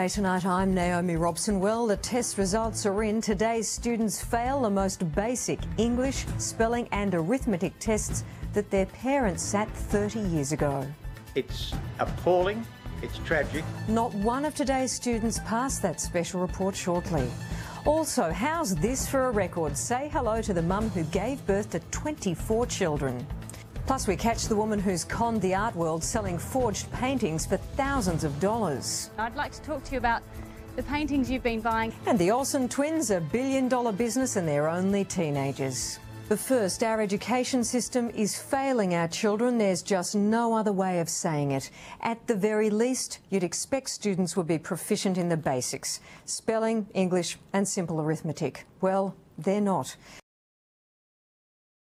Hey, tonight I'm Naomi Robson. Well, the test results are in. Today's students fail the most basic English, spelling and arithmetic tests that their parents sat 30 years ago. It's appalling, it's tragic. Not one of today's students passed that special report shortly. Also, how's this for a record? Say hello to the mum who gave birth to 24 children. Plus, we catch the woman who's conned the art world selling forged paintings for thousands of dollars. I'd like to talk to you about the paintings you've been buying. And the Olsen twins, a billion-dollar business, and they're only teenagers. But first, our education system is failing our children. There's just no other way of saying it. At the very least, you'd expect students would be proficient in the basics: spelling, English and simple arithmetic. Well, they're not.